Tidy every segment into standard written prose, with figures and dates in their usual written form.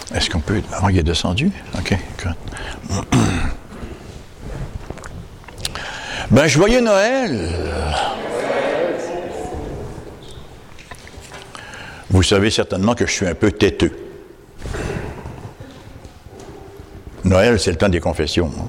Est-ce qu'on peut... Ah, il est descendu? OK, good. Ben, joyeux Noël! Vous savez certainement que je suis un peu têteux. Noël, c'est le temps des confessions. Hein?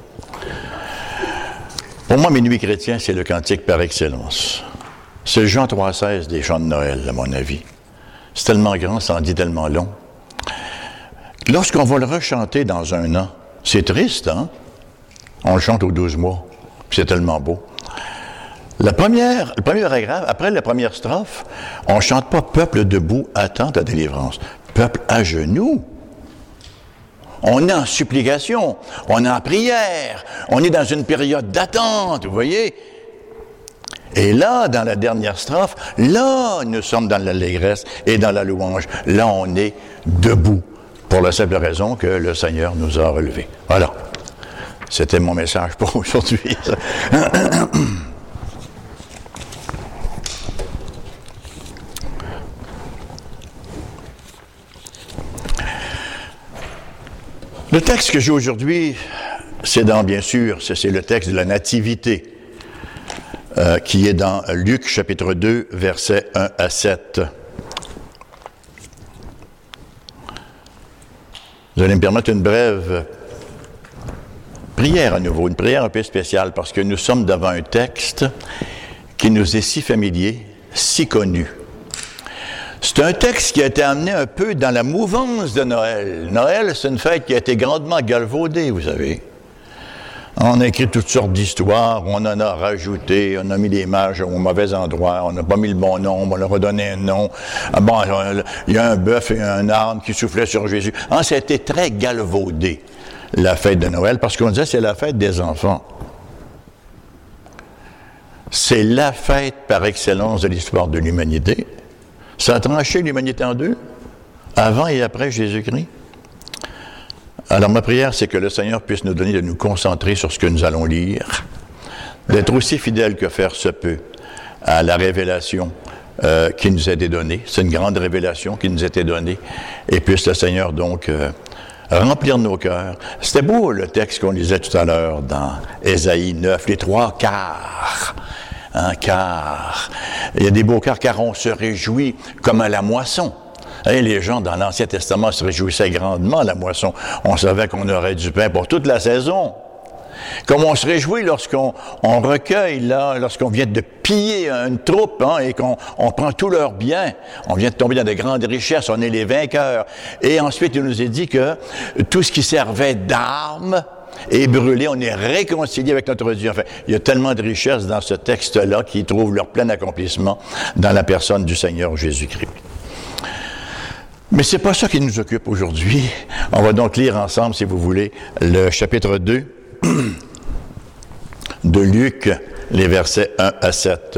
Pour moi, Minuit chrétien, c'est le cantique par excellence. C'est le Jean 3,16 des chants de Noël, à mon avis. C'est tellement grand, ça en dit tellement long. Lorsqu'on va le rechanter dans un an, c'est triste, hein? On le chante aux 12 mois, puis c'est tellement beau. Le premier paragraphe, après la première strophe, on ne chante pas « Peuple debout, attend ta délivrance ». « Peuple à genoux ». On est en supplication, on est en prière, on est dans une période d'attente, vous voyez? Et là, dans la dernière strophe, là, nous sommes dans l'allégresse et dans la louange. Là, on est debout, pour la simple raison que le Seigneur nous a relevés. Voilà. C'était mon message pour aujourd'hui. Le texte que j'ai aujourd'hui, c'est le texte de la Nativité, qui est dans Luc chapitre 2, versets 1 à 7. Vous allez me permettre une brève prière à nouveau, une prière un peu spéciale, parce que nous sommes devant un texte qui nous est si familier, si connu. C'est un texte qui a été amené un peu dans la mouvance de Noël. Noël, c'est une fête qui a été grandement galvaudée, vous savez. On a écrit toutes sortes d'histoires, on en a rajouté, on a mis les mages au mauvais endroit, on n'a pas mis le bon nom, on leur a donné un nom. Bon, il y a un bœuf et un âne qui soufflaient sur Jésus. Ça a été très galvaudé, la fête de Noël, parce qu'on disait c'est la fête des enfants. C'est la fête par excellence de l'histoire de l'humanité. Ça a tranché l'humanité en deux, avant et après Jésus-Christ. Alors ma prière, c'est que le Seigneur puisse nous donner de nous concentrer sur ce que nous allons lire, d'être aussi fidèles que faire se peut à la révélation qui nous a été donnée. C'est une grande révélation qui nous a été donnée. Et puisse le Seigneur donc remplir nos cœurs. C'était beau le texte qu'on lisait tout à l'heure dans Ésaïe 9, les 3 quarts. Car il y a des beaux car on se réjouit comme à la moisson. Et les gens dans l'Ancien Testament se réjouissaient grandement à la moisson. On savait qu'on aurait du pain pour toute la saison. Comme on se réjouit lorsqu'on recueille, là, lorsqu'on vient de piller une troupe et qu'on prend tous leurs biens. On vient de tomber dans de grandes richesses, on est les vainqueurs. Et ensuite, il nous est dit que tout ce qui servait d'armes est brûlé, on est réconcilié avec notre Dieu. Enfin, il y a tellement de richesses dans ce texte-là qui trouvent leur plein accomplissement dans la personne du Seigneur Jésus-Christ. Mais c'est pas ça qui nous occupe aujourd'hui. On va donc lire ensemble, si vous voulez, le chapitre 2 de Luc, les versets 1 à 7.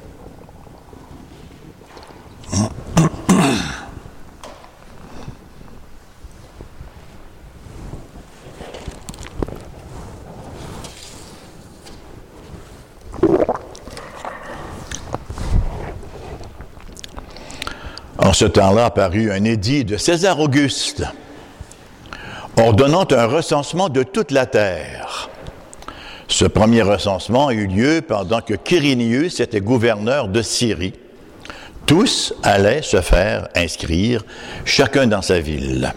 En ce temps-là apparut un édit de César Auguste, ordonnant un recensement de toute la terre. Ce premier recensement eut lieu pendant que Quirinius était gouverneur de Syrie. Tous allaient se faire inscrire, chacun dans sa ville.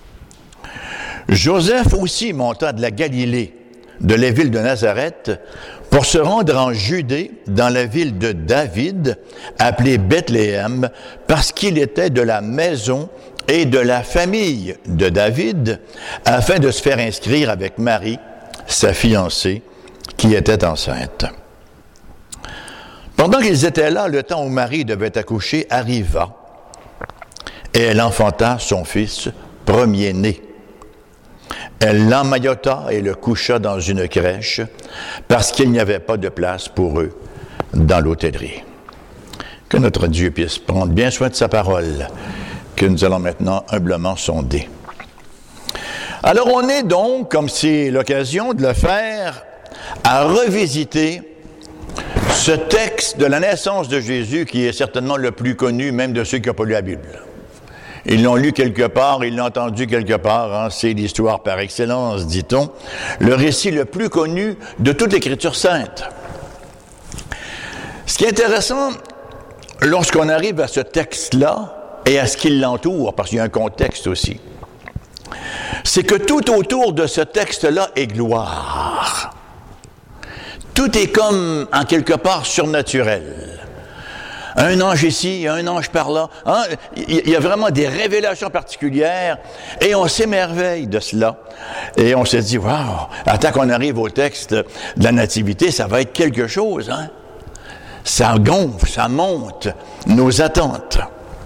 Joseph aussi monta de la Galilée, de la ville de Nazareth, pour se rendre en Judée, dans la ville de David, appelée Bethléem, parce qu'il était de la maison et de la famille de David, afin de se faire inscrire avec Marie, sa fiancée, qui était enceinte. Pendant qu'ils étaient là, le temps où Marie devait accoucher arriva, et elle enfanta son fils premier-né. Elle l'emmaillota et le coucha dans une crèche, parce qu'il n'y avait pas de place pour eux dans l'hôtellerie. Que notre Dieu puisse prendre bien soin de sa parole, que nous allons maintenant humblement sonder. Alors on est donc, comme c'est l'occasion de le faire, à revisiter ce texte de la naissance de Jésus qui est certainement le plus connu même de ceux qui n'ont pas lu la Bible. Ils l'ont lu quelque part, ils l'ont entendu quelque part, hein, c'est l'histoire par excellence, dit-on, le récit le plus connu de toute l'Écriture sainte. Ce qui est intéressant, lorsqu'on arrive à ce texte-là, et à ce qui l'entoure, parce qu'il y a un contexte aussi, c'est que tout autour de ce texte-là est gloire. Tout est comme, en quelque part, surnaturel. Un ange ici, un ange par là. Hein? Il y a vraiment des révélations particulières et on s'émerveille de cela. Et on se dit, waouh, attends qu'on arrive au texte de la Nativité, ça va être quelque chose. Hein? Ça gonfle, ça monte nos attentes.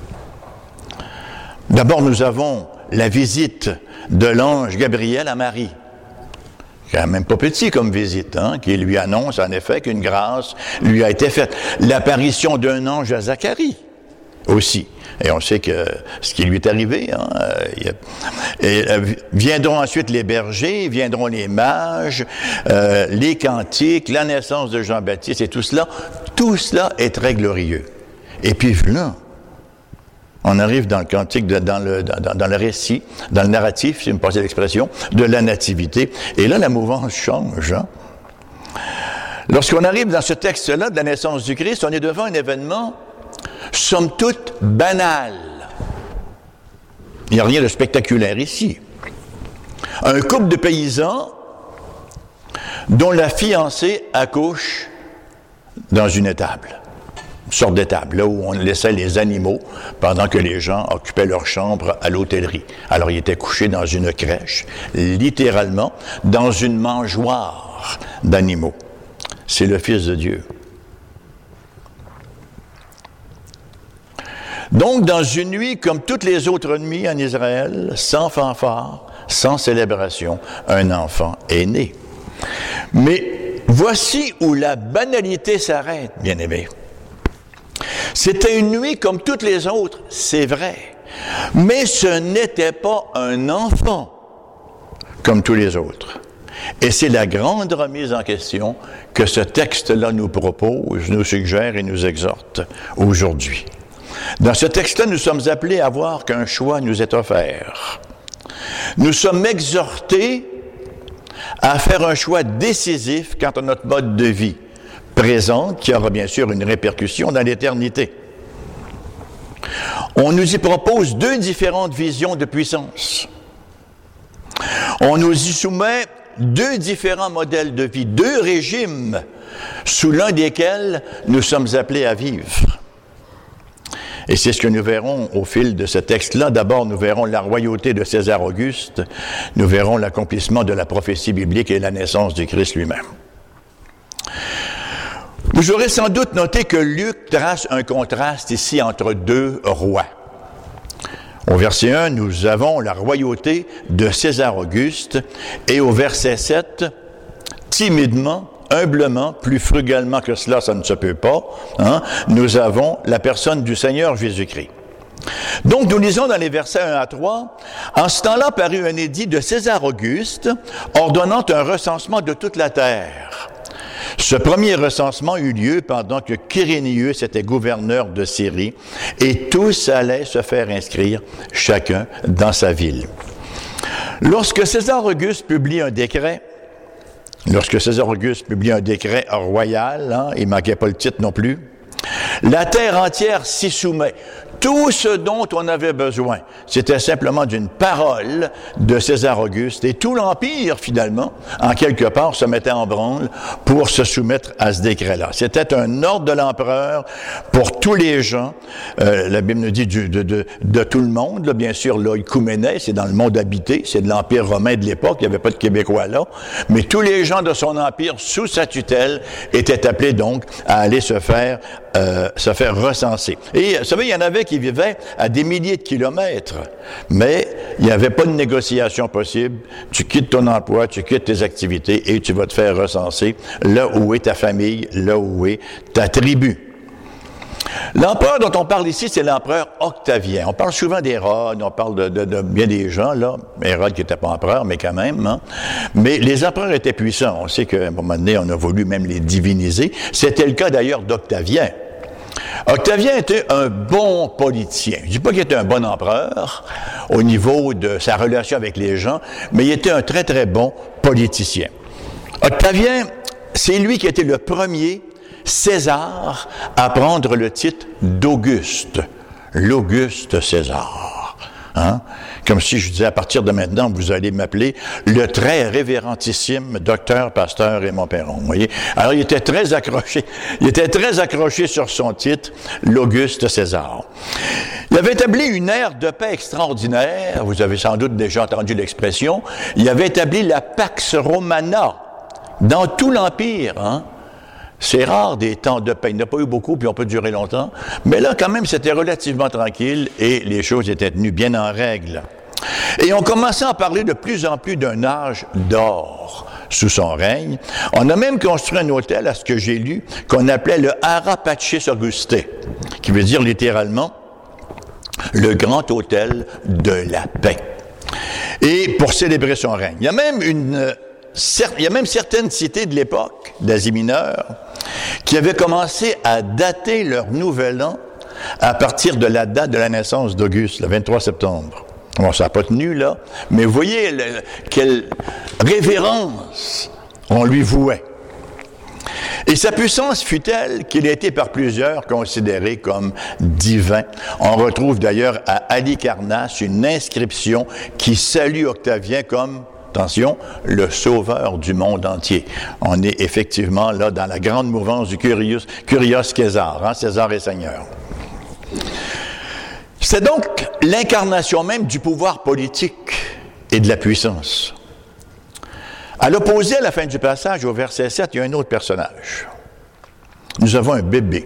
D'abord, nous avons la visite de l'ange Gabriel à Marie. Quand même pas petit comme visite, hein, qui lui annonce en effet qu'une grâce lui a été faite. L'apparition d'un ange à Zacharie aussi. Et on sait que ce qui lui est arrivé, hein, viendront ensuite les bergers, viendront les mages, les cantiques, la naissance de Jean-Baptiste et tout cela est très glorieux. Et puis là, on arrive dans le cantique, dans le récit, dans le narratif, si vous me passez l'expression, de la Nativité. Et là, la mouvance change. Hein? Lorsqu'on arrive dans ce texte-là de la naissance du Christ, on est devant un événement, somme toute, banal. Il n'y a rien de spectaculaire ici. Un couple de paysans dont la fiancée accouche dans une étable. Une sorte d'étable, là où on laissait les animaux pendant que les gens occupaient leur chambre à l'hôtellerie. Alors, ils étaient couchés dans une crèche, littéralement, dans une mangeoire d'animaux. C'est le Fils de Dieu. Donc, dans une nuit comme toutes les autres nuits en Israël, sans fanfare, sans célébration, un enfant est né. Mais voici où la banalité s'arrête, bien-aimés. C'était une nuit comme toutes les autres, c'est vrai. Mais ce n'était pas un enfant comme tous les autres. Et c'est la grande remise en question que ce texte-là nous propose, nous suggère et nous exhorte aujourd'hui. Dans ce texte-là, nous sommes appelés à voir qu'un choix nous est offert. Nous sommes exhortés à faire un choix décisif quant à notre mode de vie présente, qui aura bien sûr une répercussion dans l'éternité. On nous y propose deux différentes visions de puissance. On nous y soumet deux différents modèles de vie, deux régimes sous l'un desquels nous sommes appelés à vivre. Et c'est ce que nous verrons au fil de ce texte-là. D'abord, nous verrons la royauté de César Auguste, nous verrons l'accomplissement de la prophétie biblique et la naissance du Christ lui-même. Vous aurez sans doute noté que Luc trace un contraste ici entre deux rois. Au verset 1, nous avons la royauté de César Auguste, et au verset 7, timidement, humblement, plus frugalement que cela, ça ne se peut pas, hein, nous avons la personne du Seigneur Jésus-Christ. Donc, nous lisons dans les versets 1 à 3, « En ce temps-là parut un édit de César Auguste, ordonnant un recensement de toute la terre. » Ce premier recensement eut lieu pendant que Quirinius était gouverneur de Syrie, et tous allaient se faire inscrire, chacun dans sa ville. Lorsque César Auguste publie un décret royal, hein, il ne manquait pas le titre non plus, la terre entière s'y soumet. Tout ce dont on avait besoin, c'était simplement d'une parole de César Auguste. Et tout l'Empire, finalement, en quelque part, se mettait en branle pour se soumettre à ce décret-là. C'était un ordre de l'empereur pour tous les gens. La Bible nous dit de tout le monde, là, bien sûr, l'oïkouménè, c'est dans le monde habité, c'est de l'Empire romain de l'époque, il n'y avait pas de Québécois là. Mais tous les gens de son empire, sous sa tutelle, étaient appelés donc à aller se faire recenser. Et vous savez, il y en avait qui vivaient à des milliers de kilomètres, mais il n'y avait pas de négociation possible. Tu quittes ton emploi, tu quittes tes activités et tu vas te faire recenser là où est ta famille, là où est ta tribu. L'empereur dont on parle ici, c'est l'empereur Octavien. On parle souvent d'Hérode, on parle de bien des gens, là. Hérode qui n'était pas empereur, mais quand même. Hein. Mais les empereurs étaient puissants. On sait qu'à un moment donné, on a voulu même les diviniser. C'était le cas d'ailleurs d'Octavien. Octavien était un bon politicien. Je ne dis pas qu'il était un bon empereur au niveau de sa relation avec les gens, mais il était un très, très bon politicien. Octavien, c'est lui qui était le premier César à prendre le titre d'Auguste. L'Auguste César. Hein? Comme si je disais, à partir de maintenant, vous allez m'appeler le très révérendissime docteur Pasteur Raymond Perron. Vous voyez? Alors, il était très accroché. Il était très accroché sur son titre, l'Auguste César. Il avait établi une ère de paix extraordinaire. Vous avez sans doute déjà entendu l'expression. Il avait établi la Pax Romana dans tout l'Empire. Hein? C'est rare des temps de paix. Il n'y en a pas eu beaucoup, puis on peut durer longtemps. Mais là, quand même, c'était relativement tranquille et les choses étaient tenues bien en règle. Et on commençait à parler de plus en plus d'un âge d'or sous son règne. On a même construit un hôtel, à ce que j'ai lu, qu'on appelait le Ara Pacis Auguste, qui veut dire littéralement le grand hôtel de la paix. Et pour célébrer son règne. Il y a même certaines cités de l'époque, d'Asie mineure, qui avaient commencé à dater leur nouvel an à partir de la date de la naissance d'Auguste, le 23 septembre. Bon, ça n'a pas tenu, là, mais vous voyez quelle révérence on lui vouait. Et sa puissance fut telle qu'il a été par plusieurs considéré comme divin. On retrouve d'ailleurs à Halicarnasse une inscription qui salue Octavien comme, attention, le sauveur du monde entier. On est effectivement là dans la grande mouvance du Kyrios Caesar, hein, César est Seigneur. C'est donc l'incarnation même du pouvoir politique et de la puissance. À l'opposé, à la fin du passage, au verset 7, il y a un autre personnage. Nous avons un bébé.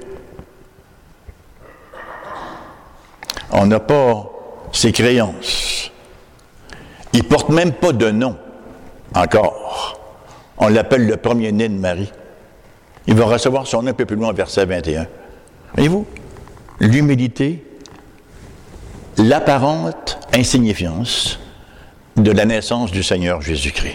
On n'a pas ses créances. Il ne porte même pas de nom, encore. On l'appelle le premier-né de Marie. Il va recevoir son nom un peu plus loin au verset 21. Voyez-vous, l'humilité, l'apparente insignifiance de la naissance du Seigneur Jésus-Christ.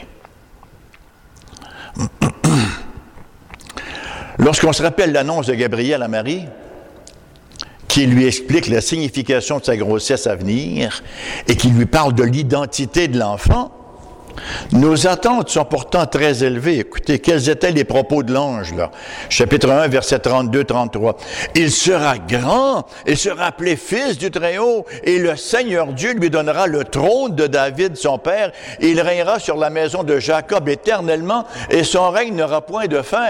Lorsqu'on se rappelle l'annonce de Gabriel à Marie, qui lui explique la signification de sa grossesse à venir et qui lui parle de l'identité de l'enfant, nos attentes sont pourtant très élevées. Écoutez, quels étaient les propos de l'ange, là? Chapitre 1, versets 32-33. « Il sera grand, il sera appelé fils du Très-Haut, et le Seigneur Dieu lui donnera le trône de David, son père, et il régnera sur la maison de Jacob éternellement, et son règne n'aura point de fin. »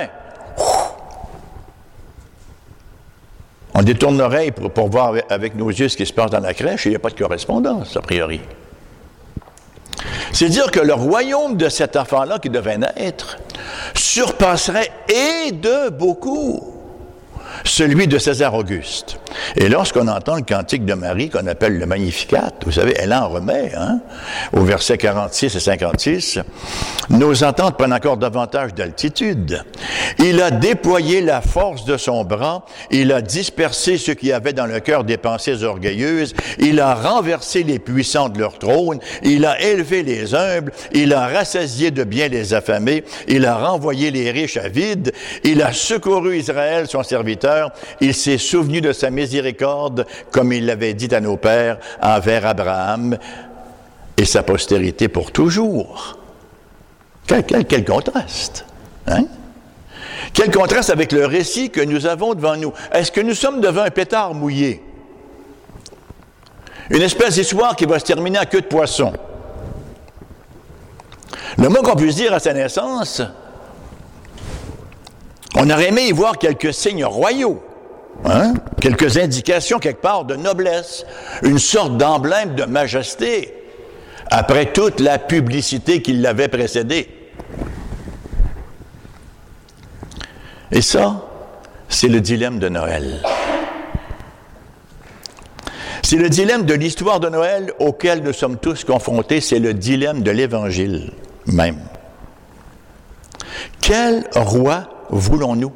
On détourne l'oreille pour voir avec nos yeux ce qui se passe dans la crèche, et il n'y a pas de correspondance, a priori. C'est dire que le royaume de cet enfant-là qui devait naître surpasserait et de beaucoup celui de César Auguste. Et lorsqu'on entend le cantique de Marie, qu'on appelle le Magnificat, vous savez, elle en remet, hein, au verset 46 et 56, nos ententes prennent encore davantage d'altitude. Il a déployé la force de son bras, il a dispersé ceux qui avaient dans le cœur des pensées orgueilleuses, il a renversé les puissants de leur trône, il a élevé les humbles, il a rassasié de biens les affamés, il a renvoyé les riches à vide, il a secouru Israël, son serviteur, il s'est souvenu de sa miséricorde, comme il l'avait dit à nos pères, envers Abraham et sa postérité pour toujours. Quel contraste, hein? Quel contraste avec le récit que nous avons devant nous. Est-ce que nous sommes devant un pétard mouillé? Une espèce d'histoire qui va se terminer à queue de poisson. Le mot qu'on puisse dire à sa naissance, on aurait aimé y voir quelques signes royaux, hein? Quelques indications quelque part de noblesse, une sorte d'emblème de majesté, après toute la publicité qui l'avait précédé. Et ça, c'est le dilemme de Noël. C'est le dilemme de l'histoire de Noël auquel nous sommes tous confrontés, c'est le dilemme de l'Évangile même. Quel roi voulons-nous?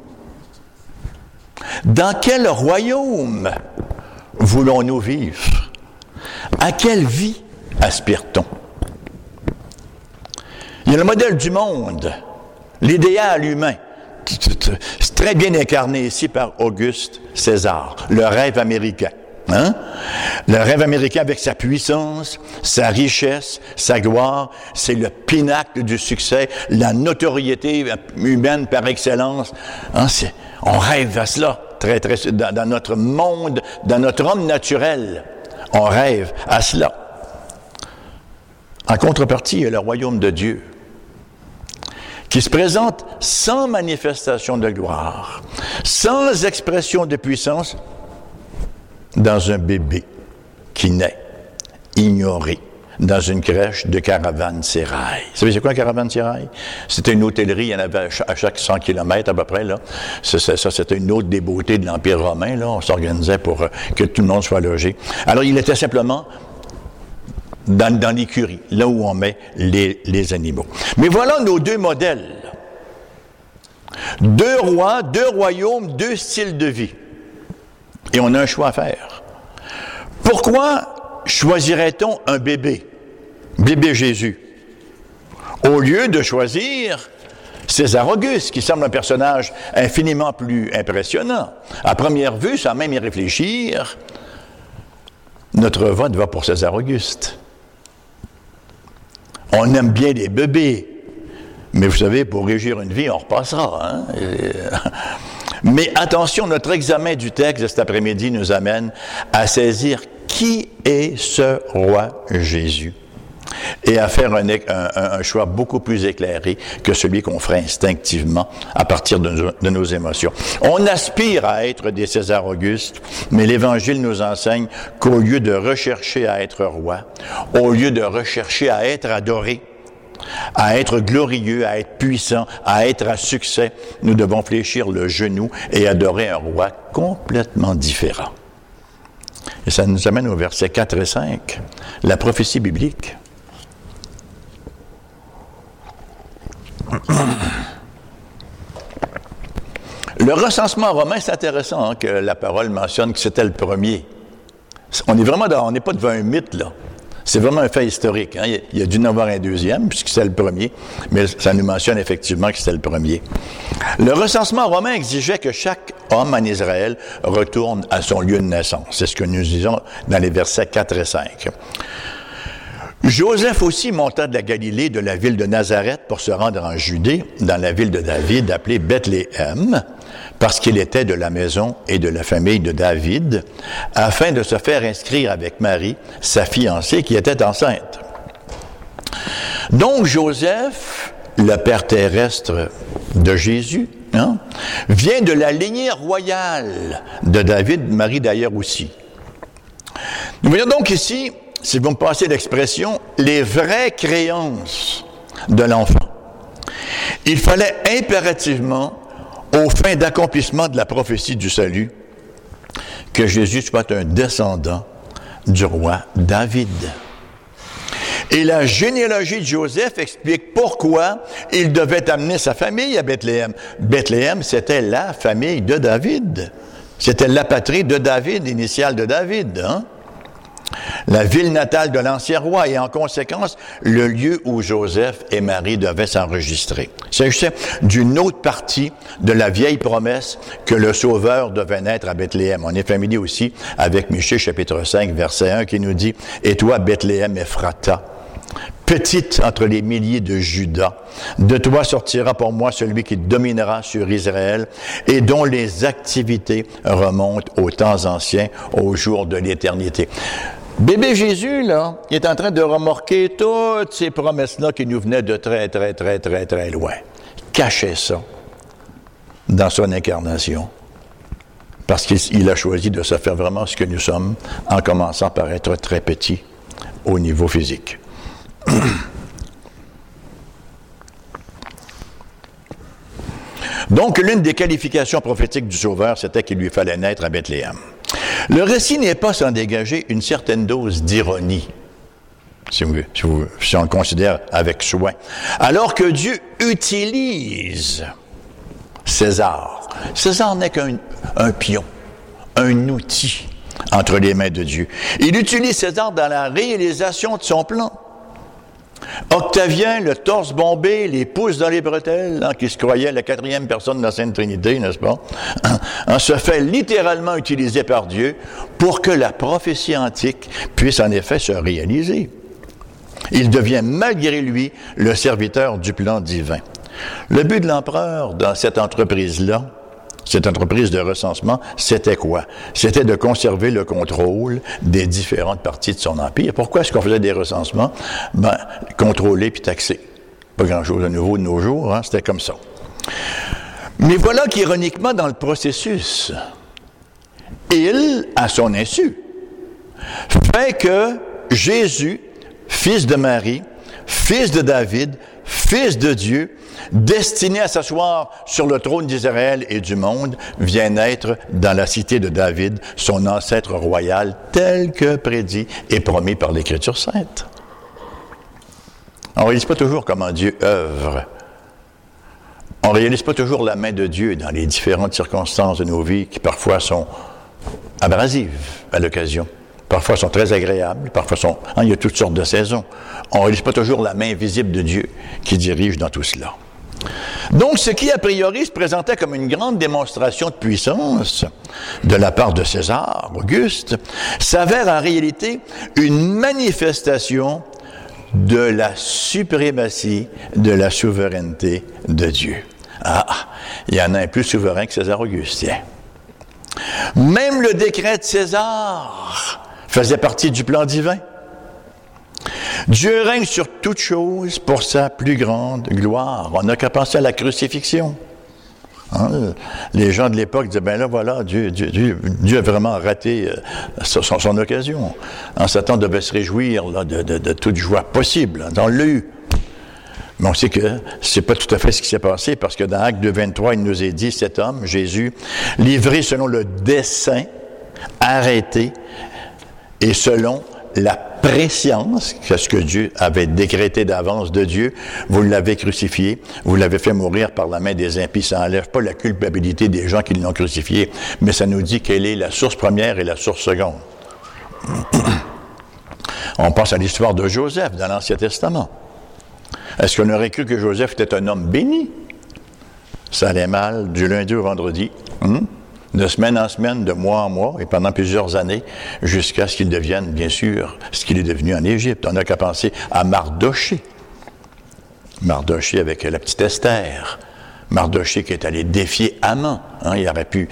Dans quel royaume voulons-nous vivre? À quelle vie aspire-t-on? Il y a le modèle du monde, l'idéal humain, C'est très bien incarné ici par Auguste César, le rêve américain. Hein? Le rêve américain avec sa puissance, sa richesse, sa gloire, c'est le pinacle du succès, la notoriété humaine par excellence. Hein? On rêve à cela, dans notre monde, dans notre homme naturel. On rêve à cela. En contrepartie, il y a le royaume de Dieu, qui se présente sans manifestation de gloire, sans expression de puissance, dans un bébé qui naît, ignoré, dans une crèche de caravansérail. Vous savez, c'est quoi un caravansérail? C'était une hôtellerie, il y en avait à chaque 100 km à peu près, là. Ça, c'était une autre des beautés de l'Empire romain, là. On s'organisait pour que tout le monde soit logé. Alors, il était simplement dans l'écurie, là où on met les animaux. Mais voilà nos deux modèles. Deux rois, deux royaumes, deux styles de vie. Et on a un choix à faire. Pourquoi choisirait-on un bébé Jésus, au lieu de choisir César Auguste, qui semble un personnage infiniment plus impressionnant? À première vue, sans même y réfléchir, notre vote va pour César Auguste. On aime bien les bébés, mais vous savez, pour régir une vie, on repassera. Hein? Mais attention, notre examen du texte de cet après-midi nous amène à saisir qui est ce roi Jésus et à faire un choix beaucoup plus éclairé que celui qu'on ferait instinctivement à partir de nos émotions. On aspire à être des César Auguste, mais l'Évangile nous enseigne qu'au lieu de rechercher à être roi, au lieu de rechercher à être adoré, à être glorieux, à être puissant, à être à succès, nous devons fléchir le genou et adorer un roi complètement différent. Et ça nous amène au versets 4 et 5, la prophétie biblique. Le recensement romain, c'est intéressant hein, que la parole mentionne que c'était le premier. On n'est pas devant un mythe, là. C'est vraiment un fait historique. Hein? Il y a dû en avoir un deuxième, puisque c'est le premier, mais ça nous mentionne effectivement que c'était le premier. Le recensement romain exigeait que chaque homme en Israël retourne à son lieu de naissance. C'est ce que nous disons dans les versets 4 et 5. Joseph aussi monta de la Galilée, de la ville de Nazareth, pour se rendre en Judée, dans la ville de David, appelée Bethléem, parce qu'il était de la maison et de la famille de David, afin de se faire inscrire avec Marie, sa fiancée, qui était enceinte. Donc Joseph, le père terrestre de Jésus, hein, vient de la lignée royale de David, Marie d'ailleurs aussi. Nous voyons donc ici, si vous me passez l'expression, les vraies créances de l'enfant. Il fallait impérativement, aux fins d'accomplissement de la prophétie du salut, que Jésus soit un descendant du roi David. Et la généalogie de Joseph explique pourquoi il devait amener sa famille à Bethléem. Bethléem, c'était la famille de David. C'était la patrie de David, initiale de David, hein? La ville natale de l'ancien roi et en conséquence, le lieu où Joseph et Marie devaient s'enregistrer. Il s'agissait d'une autre partie de la vieille promesse que le Sauveur devait naître à Bethléem. On est familier aussi avec Michée chapitre 5, verset 1 qui nous dit « Et toi, Bethléem Ephrata, petite entre les milliers de Juda, de toi sortira pour moi celui qui dominera sur Israël et dont les activités remontent aux temps anciens, aux jours de l'éternité. » Bébé Jésus, là, il est en train de remorquer toutes ces promesses-là qui nous venaient de très, très, très, très, très loin. Cachait ça dans son incarnation. Parce qu'il a choisi de se faire vraiment ce que nous sommes, en commençant par être très petit au niveau physique. Donc, l'une des qualifications prophétiques du Sauveur, c'était qu'il lui fallait naître à Bethléem. Le récit n'est pas sans dégager une certaine dose d'ironie, si on le considère avec soin. Alors que Dieu utilise César. César n'est qu'un pion, un outil entre les mains de Dieu. Il utilise César dans la réalisation de son plan. Octavien, le torse bombé, les pouces dans les bretelles, qui se croyait la quatrième personne de la Sainte Trinité, n'est-ce pas, se fait littéralement utiliser par Dieu pour que la prophétie antique puisse en effet se réaliser. Il devient malgré lui le serviteur du plan divin. Le but de l'empereur dans cette entreprise-là, cette entreprise de recensement, c'était quoi? C'était de conserver le contrôle des différentes parties de son empire. Pourquoi est-ce qu'on faisait des recensements? Contrôler puis taxer. Pas grand-chose de nouveau de nos jours, c'était comme ça. Mais voilà qu'ironiquement, dans le processus, il, à son insu, fait que Jésus, fils de Marie, fils de David, fils de Dieu, destiné à s'asseoir sur le trône d'Israël et du monde, vient naître dans la cité de David, son ancêtre royal, tel que prédit et promis par l'Écriture sainte. On ne réalise pas toujours comment Dieu œuvre. On ne réalise pas toujours la main de Dieu dans les différentes circonstances de nos vies qui parfois sont abrasives à l'occasion. Parfois sont très agréables, parfois sont... il y a toutes sortes de saisons. On ne réalise pas toujours la main visible de Dieu qui dirige dans tout cela. Donc, ce qui, a priori, se présentait comme une grande démonstration de puissance de la part de César, Auguste, s'avère en réalité une manifestation de la suprématie, de la souveraineté de Dieu. Il y en a un plus souverain que César Auguste, tiens. Même le décret de César faisait partie du plan divin. Dieu règne sur toute chose pour sa plus grande gloire. On n'a qu'à penser à la crucifixion. Les gens de l'époque disaient, ben là, voilà, Dieu a vraiment raté son occasion. Satan devait se réjouir là, de toute joie possible. On l'a eu. Mais on sait que c'est pas tout à fait ce qui s'est passé, parce que dans Actes 2:23, il nous est dit, cet homme, Jésus, livré selon le dessein, arrêté, et selon la préscience, c'est ce que Dieu avait décrété d'avance de Dieu, vous l'avez crucifié, vous l'avez fait mourir par la main des impies. Ça n'enlève pas la culpabilité des gens qui l'ont crucifié, mais ça nous dit quelle est la source première et la source seconde. On pense à l'histoire de Joseph dans l'Ancien Testament. Est-ce qu'on aurait cru que Joseph était un homme béni? Ça allait mal du lundi au vendredi, de semaine en semaine, de mois en mois, et pendant plusieurs années, jusqu'à ce qu'il devienne, bien sûr, ce qu'il est devenu en Égypte. On n'a qu'à penser à Mardoché. Mardoché avec la petite Esther. Mardoché qui est allé défier Haman. Il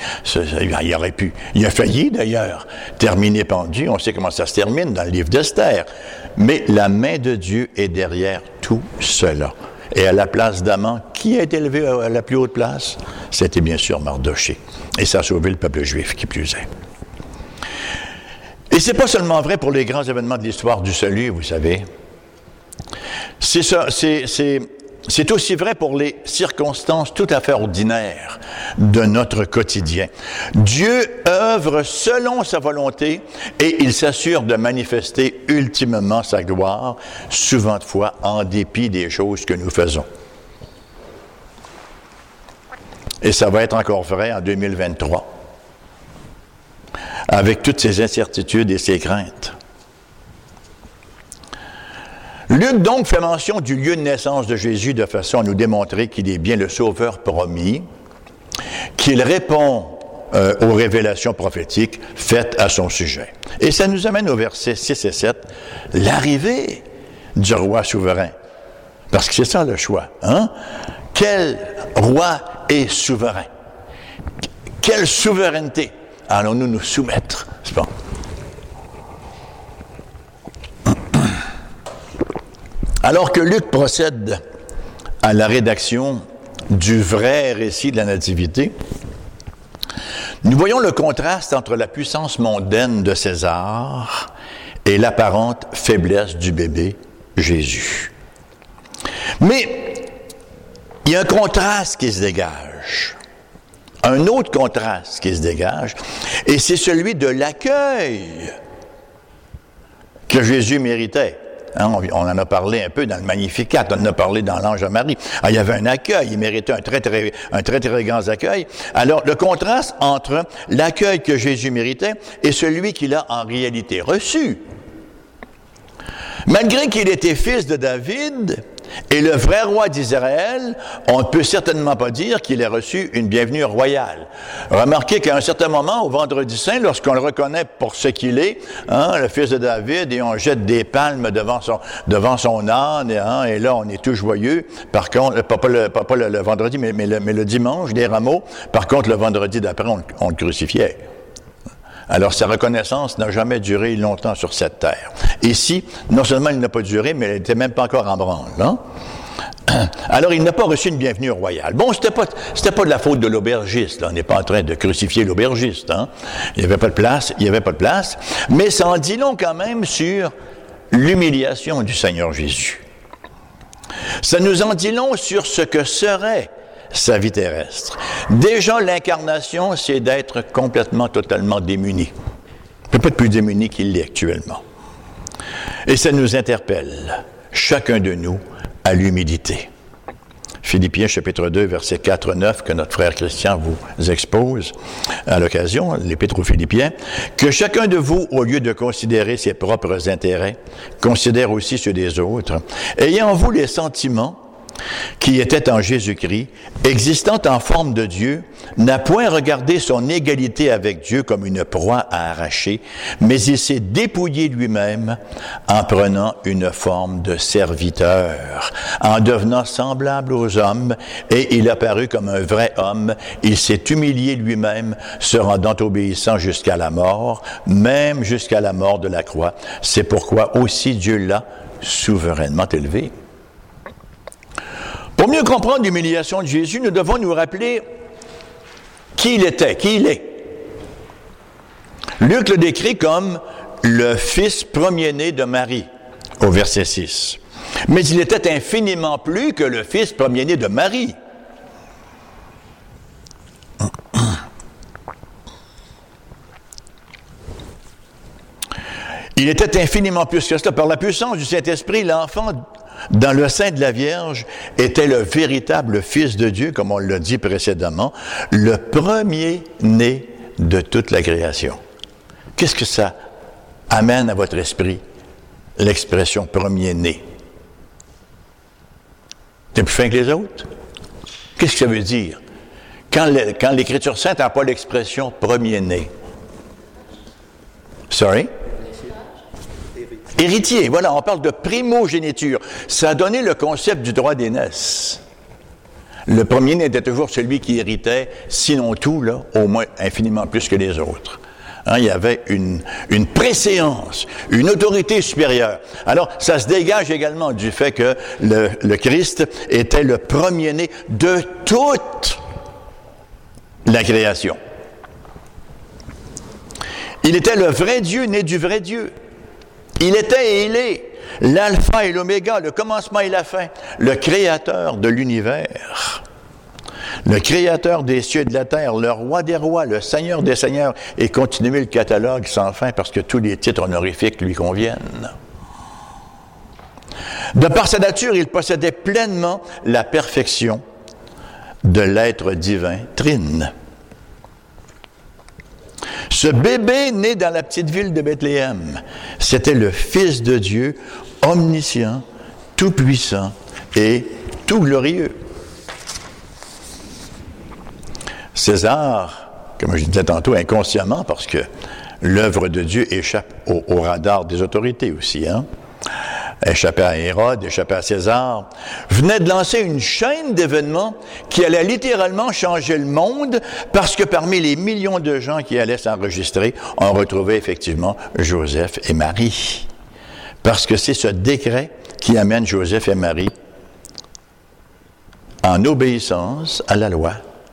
a failli d'ailleurs terminer pendu. On sait comment ça se termine dans le livre d'Esther. Mais la main de Dieu est derrière tout cela. Et à la place d'Haman, qui a été élevé à la plus haute place? C'était bien sûr Mardoché. Et ça a sauvé le peuple juif, qui plus est. Et c'est pas seulement vrai pour les grands événements de l'histoire du salut, vous savez. C'est aussi vrai pour les circonstances tout à fait ordinaires de notre quotidien. Dieu œuvre selon sa volonté et il s'assure de manifester ultimement sa gloire, souvent de fois en dépit des choses que nous faisons. Et ça va être encore vrai en 2023, avec toutes ces incertitudes et ces craintes. Luc donc fait mention du lieu de naissance de Jésus de façon à nous démontrer qu'il est bien le Sauveur promis, qu'il répond aux révélations prophétiques faites à son sujet. Et ça nous amène au verset 6 et 7, l'arrivée du roi souverain. Parce que c'est ça le choix. Quel roi est souverain? Quelle souveraineté allons-nous nous soumettre? C'est bon. Alors que Luc procède à la rédaction du vrai récit de la Nativité, nous voyons le contraste entre la puissance mondaine de César et l'apparente faiblesse du bébé Jésus. Mais il y a un contraste qui se dégage, un autre contraste qui se dégage, et c'est celui de l'accueil que Jésus méritait. On en a parlé un peu dans le Magnificat, on en a parlé dans l'Ange à Marie. Il y avait un accueil, il méritait un très grand accueil. Alors, le contraste entre l'accueil que Jésus méritait et celui qu'il a en réalité reçu. Malgré qu'il était fils de David et le vrai roi d'Israël, on ne peut certainement pas dire qu'il ait reçu une bienvenue royale. Remarquez qu'à un certain moment, au Vendredi Saint, lorsqu'on le reconnaît pour ce qu'il est, le fils de David, et on jette des palmes devant son âne, et là, on est tout joyeux. Par contre, pas le vendredi, mais le dimanche, des rameaux. Par contre, le vendredi d'après, on le crucifiait. Alors, sa reconnaissance n'a jamais duré longtemps sur cette terre. Ici, non seulement il n'a pas duré, mais elle n'était même pas encore en branle. Hein? Alors, il n'a pas reçu une bienvenue royale. Bon, c'était pas de la faute de l'aubergiste. Là. On n'est pas en train de crucifier l'aubergiste. Hein? Il n'y avait pas de place. Mais ça en dit long quand même sur l'humiliation du Seigneur Jésus. Ça nous en dit long sur ce que serait sa vie terrestre. Déjà, l'incarnation, c'est d'être complètement, totalement démuni. Il ne peut pas être plus démuni qu'il l'est actuellement. Et ça nous interpelle, chacun de nous, à l'humilité. Philippiens chapitre 2, versets 4-9, que notre frère Christian vous expose à l'occasion, l'Épître aux Philippiens, que chacun de vous, au lieu de considérer ses propres intérêts, considère aussi ceux des autres, ayant en vous les sentiments qui était en Jésus-Christ, existant en forme de Dieu, n'a point regardé son égalité avec Dieu comme une proie à arracher, mais il s'est dépouillé lui-même en prenant une forme de serviteur, en devenant semblable aux hommes, et il apparut comme un vrai homme. Il s'est humilié lui-même, se rendant obéissant jusqu'à la mort, même jusqu'à la mort de la croix. C'est pourquoi aussi Dieu l'a souverainement élevé. Pour mieux comprendre l'humiliation de Jésus, nous devons nous rappeler qui il était, qui il est. Luc le décrit comme le fils premier-né de Marie, au verset 6. Mais il était infiniment plus que le fils premier-né de Marie. Il était infiniment plus que cela. Par la puissance du Saint-Esprit, l'enfant dans le sein de la Vierge était le véritable Fils de Dieu, comme on l'a dit précédemment, le premier-né de toute la création. Qu'est-ce que ça amène à votre esprit, l'expression premier-né? T'es plus fin que les autres? Qu'est-ce que ça veut dire? Quand l'Écriture sainte n'a pas l'expression premier-né. Sorry? Héritier, voilà, on parle de primogéniture. Ça a donné le concept du droit d'aînesse. Le premier-né était toujours celui qui héritait, sinon tout, là, au moins infiniment plus que les autres. Il y avait une préséance, une autorité supérieure. Alors, ça se dégage également du fait que le Christ était le premier-né de toute la création. Il était le vrai Dieu, né du vrai Dieu. Il était et il est l'alpha et l'oméga, le commencement et la fin, le créateur de l'univers, le créateur des cieux et de la terre, le roi des rois, le seigneur des seigneurs, et continuer le catalogue sans fin parce que tous les titres honorifiques lui conviennent. De par sa nature, il possédait pleinement la perfection de l'être divin trine. Ce bébé né dans la petite ville de Bethléem, c'était le Fils de Dieu, omniscient, tout-puissant et tout glorieux. César, comme je disais tantôt, inconsciemment, parce que l'œuvre de Dieu échappe au radar des autorités aussi, échappait à Hérode, échappait à César, venait de lancer une chaîne d'événements qui allait littéralement changer le monde parce que parmi les millions de gens qui allaient s'enregistrer, on retrouvait effectivement Joseph et Marie. Parce que c'est ce décret qui amène Joseph et Marie en obéissance à la loi,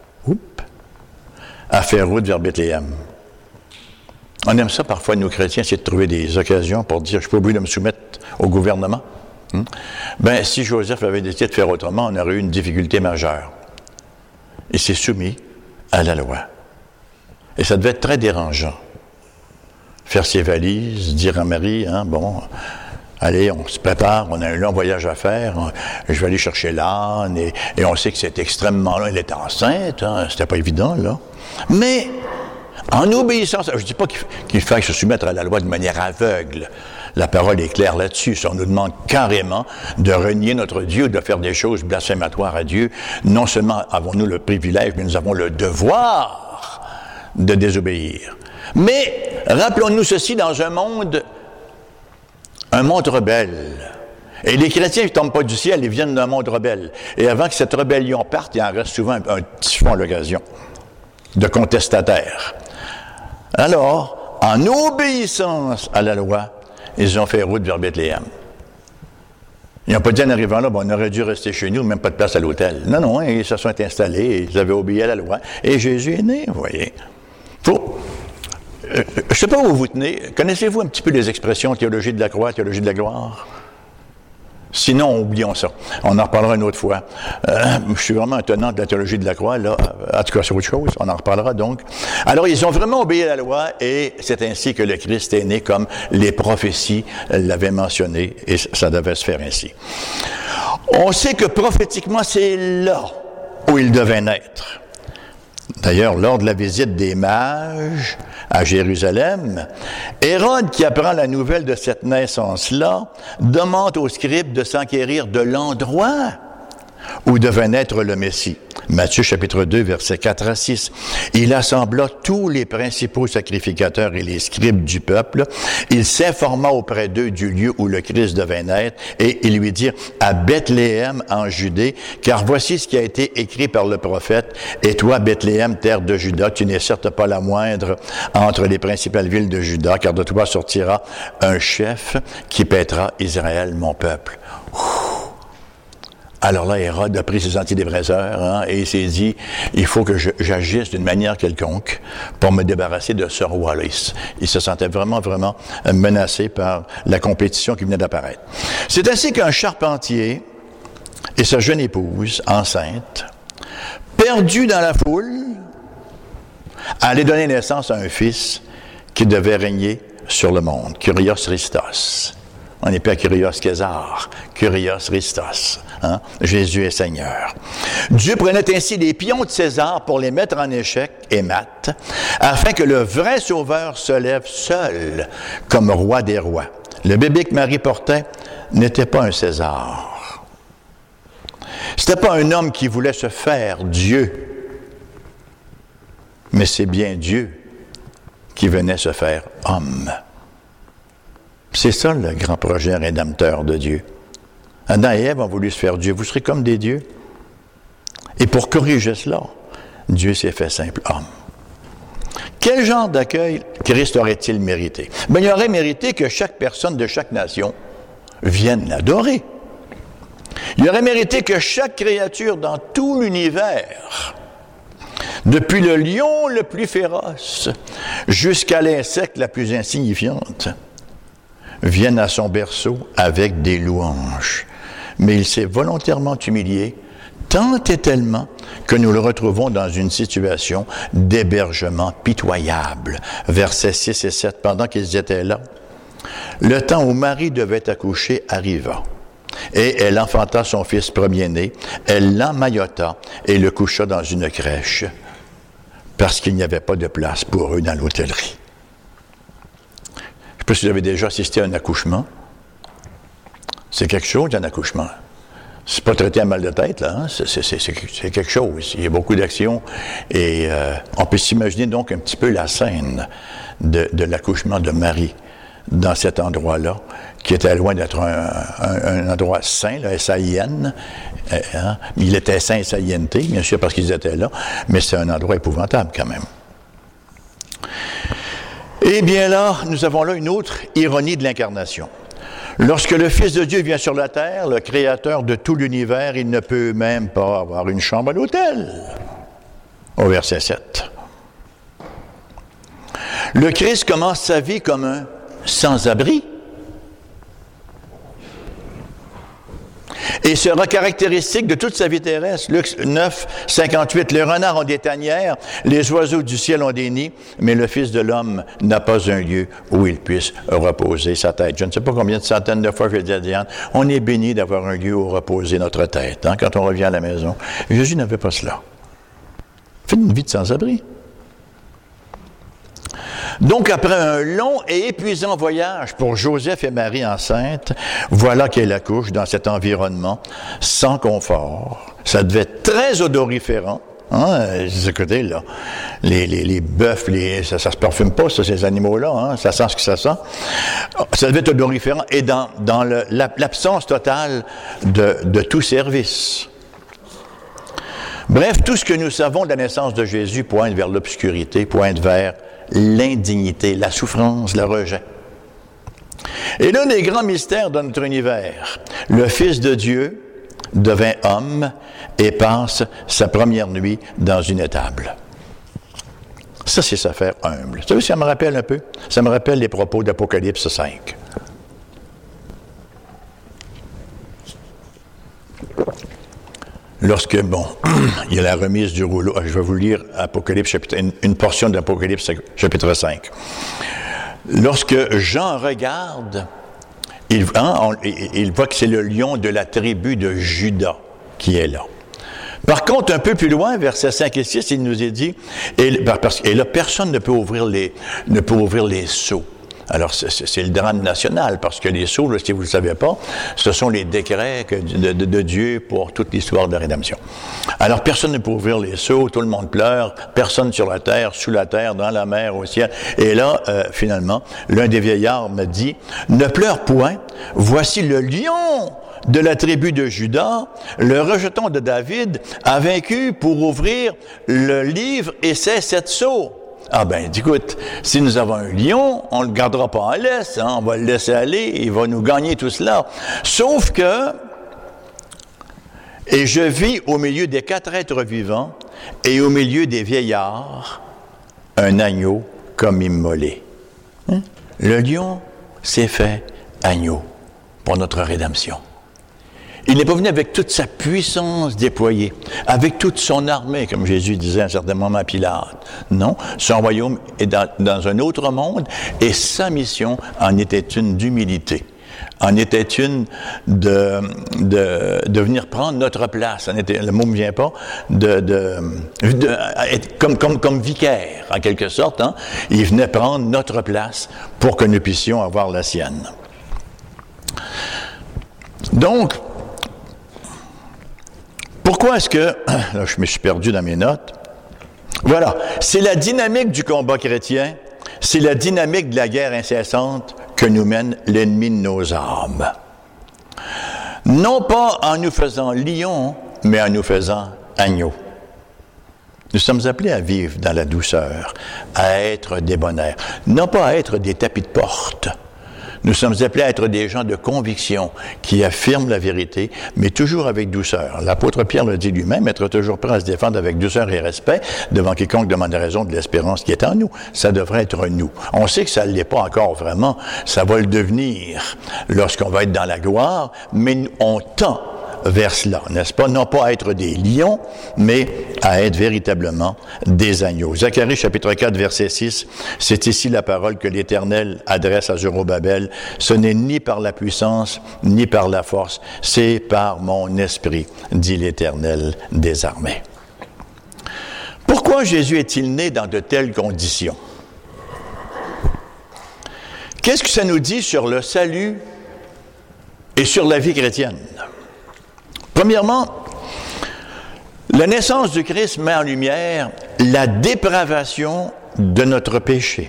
à faire route vers Bethléem. On aime ça parfois, nous chrétiens, c'est de trouver des occasions pour dire « je ne suis pas obligé de me soumettre au gouvernement ». Ben, si Joseph avait décidé de faire autrement, on aurait eu une difficulté majeure. Il s'est soumis à la loi. Et ça devait être très dérangeant. Faire ses valises, dire à Marie, bon, allez, on se prépare, on a un long voyage à faire, je vais aller chercher l'âne, et on sait que c'est extrêmement long, elle était enceinte, c'était pas évident, là. Mais, en obéissance, je ne dis pas qu'il faille se soumettre à la loi de manière aveugle. La parole est claire là-dessus. Si on nous demande carrément de renier notre Dieu, de faire des choses blasphématoires à Dieu, non seulement avons-nous le privilège, mais nous avons le devoir de désobéir. Mais rappelons-nous ceci dans un monde rebelle. Et les chrétiens ne tombent pas du ciel, ils viennent d'un monde rebelle. Et avant que cette rébellion parte, il en reste souvent un typhon à l'occasion de contestataires. Alors, en obéissance à la loi, ils ont fait route vers Bethléem. Ils n'ont pas dit en arrivant là, on aurait dû rester chez nous, même pas de place à l'hôtel. Non, ils se sont installés, ils avaient obéi à la loi. Et Jésus est né, vous voyez. Je ne sais pas où vous tenez. Connaissez-vous un petit peu les expressions théologie de la croix, théologie de la gloire? Sinon, oublions ça. On en reparlera une autre fois. Je suis vraiment un tenant de la théologie de la croix, là. En tout cas, c'est autre chose. On en reparlera donc. Alors, ils ont vraiment obéi à la loi et c'est ainsi que le Christ est né comme les prophéties l'avaient mentionné et ça devait se faire ainsi. On sait que prophétiquement, c'est là où il devait naître. D'ailleurs, lors de la visite des mages à Jérusalem, Hérode, qui apprend la nouvelle de cette naissance-là, demande aux scribes de s'enquérir de l'endroit où devait naître le Messie. Matthieu chapitre 2, versets 4 à 6. Il assembla tous les principaux sacrificateurs et les scribes du peuple. Il s'informa auprès d'eux du lieu où le Christ devait naître et ils lui dirent à Bethléem en Judée, car voici ce qui a été écrit par le prophète. Et toi, Bethléem, terre de Juda, tu n'es certes pas la moindre entre les principales villes de Juda, car de toi sortira un chef qui paîtra Israël, mon peuple. Alors là, Hérode a pris ses antidépresseurs et il s'est dit, il faut que j'agisse d'une manière quelconque pour me débarrasser de ce roi-là. Il se sentait vraiment menacé par la compétition qui venait d'apparaître. C'est ainsi qu'un charpentier et sa jeune épouse, enceinte, perdus dans la foule, allaient donner naissance à un fils qui devait régner sur le monde, Kyrios Christos. On n'est plus à Kyrios César, Kyrios Christos. Jésus est Seigneur. Dieu prenait ainsi les pions de César pour les mettre en échec et mat, afin que le vrai Sauveur se lève seul comme roi des rois. Le bébé que Marie portait n'était pas un César. C'était pas un homme qui voulait se faire Dieu, mais c'est bien Dieu qui venait se faire homme. C'est ça le grand projet rédempteur de Dieu. Adam et Ève ont voulu se faire Dieu. Vous serez comme des dieux. Et pour corriger cela, Dieu s'est fait simple homme. Quel genre d'accueil Christ aurait-il mérité? Il aurait mérité que chaque personne de chaque nation vienne l'adorer. Il aurait mérité que chaque créature dans tout l'univers, depuis le lion le plus féroce jusqu'à l'insecte la plus insignifiante, vienne à son berceau avec des louanges. Mais il s'est volontairement humilié, tant et tellement que nous le retrouvons dans une situation d'hébergement pitoyable. Versets 6 et 7, pendant qu'ils étaient là, le temps où Marie devait accoucher arriva. Et elle enfanta son fils premier-né, elle l'emmaillota et le coucha dans une crèche, parce qu'il n'y avait pas de place pour eux dans l'hôtellerie. Je ne sais pas si vous avez déjà assisté à un accouchement. C'est quelque chose, un accouchement. C'est pas traiter un mal de tête, là. Hein? C'est quelque chose. Il y a beaucoup d'actions. Et on peut s'imaginer donc un petit peu la scène de l'accouchement de Marie dans cet endroit-là, qui était loin d'être un endroit saint, là, S-A-I-N. Il était saint S-A-I-N-T, bien sûr, parce qu'ils étaient là, mais c'est un endroit épouvantable quand même. Eh bien là, nous avons là une autre ironie de l'incarnation. Lorsque le Fils de Dieu vient sur la terre, le Créateur de tout l'univers, il ne peut même pas avoir une chambre à l'hôtel. Au verset 7. Le Christ commence sa vie comme un sans-abri. Et sera caractéristique de toute sa vie terrestre. Luc 9, 58. Les renards ont des tanières, les oiseaux du ciel ont des nids, mais le Fils de l'homme n'a pas un lieu où il puisse reposer sa tête. Je ne sais pas combien de centaines de fois je l'ai dit à Diane, on est béni d'avoir un lieu où reposer notre tête, quand on revient à la maison. Jésus n'avait pas cela. Il fait une vie de sans-abri. Donc, après un long et épuisant voyage pour Joseph et Marie enceintes, voilà qu'elle accouche dans cet environnement sans confort. Ça devait être très odoriférant. Hein, ce côté-là, les bœufs, ça se parfume pas, ça, ces animaux-là, hein, ça sent ce que ça sent. Ça devait être odoriférant et dans l'absence totale de tout service. Bref, tout ce que nous savons de la naissance de Jésus pointe vers l'obscurité, pointe vers l'indignité, la souffrance, le rejet. Et l'un des grands mystères de notre univers, le Fils de Dieu devint homme et passe sa première nuit dans une étable. Ça, c'est sa faire humble. Vous savez, ça me rappelle un peu? Ça me rappelle les propos d'Apocalypse 5. Lorsque, il y a la remise du rouleau. Je vais vous lire une portion d'Apocalypse chapitre 5. Lorsque Jean regarde, il voit que c'est le lion de la tribu de Juda qui est là. Par contre, un peu plus loin, versets 5 et 6, il nous est dit, et là, personne ne peut ouvrir les sceaux. Alors, c'est le drame national, parce que les sceaux, là, si vous ne le savez pas, ce sont les décrets de Dieu pour toute l'histoire de la rédemption. Alors, personne ne peut ouvrir les sceaux, tout le monde pleure, personne sur la terre, sous la terre, dans la mer, au ciel. Et là, finalement, l'un des vieillards me dit, « Ne pleure point, voici le lion de la tribu de Juda, le rejeton de David, a vaincu pour ouvrir le livre et ses 7 sceaux. » Ah ben, écoute, si nous avons un lion, on ne le gardera pas en laisse, hein, on va le laisser aller, il va nous gagner tout cela. Sauf que, et je vis au milieu des 4 êtres vivants et au milieu des vieillards, un agneau comme immolé. Hein? Le lion s'est fait agneau pour notre rédemption. Il n'est pas venu avec toute sa puissance déployée, avec toute son armée, comme Jésus disait à un certain moment à Pilate. Non, son royaume est dans un autre monde et sa mission en était une d'humilité, en était une de venir prendre notre place. Le mot ne me vient pas, être comme vicaire, en quelque sorte. Hein? Il venait prendre notre place pour que nous puissions avoir la sienne. Donc, pourquoi est-ce que... Là, je me suis perdu dans mes notes. Voilà. C'est la dynamique du combat chrétien. C'est la dynamique de la guerre incessante que nous mène l'ennemi de nos âmes. Non pas en nous faisant lion, mais en nous faisant agneau. Nous sommes appelés à vivre dans la douceur, à être débonnaires. Non pas à être des tapis de porte. Nous sommes appelés à être des gens de conviction qui affirment la vérité, mais toujours avec douceur. L'apôtre Pierre le dit lui-même, être toujours prêt à se défendre avec douceur et respect devant quiconque demande raison de l'espérance qui est en nous. Ça devrait être nous. On sait que ça ne l'est pas encore vraiment. Ça va le devenir lorsqu'on va être dans la gloire, mais on tend vers cela, n'est-ce pas? Non pas à être des lions, mais à être véritablement des agneaux. Zacharie, chapitre 4, verset 6, c'est ici la parole que l'Éternel adresse à Zorobabel. Ce n'est ni par la puissance, ni par la force, c'est par mon esprit, dit l'Éternel des armées. Pourquoi Jésus est-il né dans de telles conditions? Qu'est-ce que ça nous dit sur le salut et sur la vie chrétienne? Premièrement, la naissance du Christ met en lumière la dépravation de notre péché.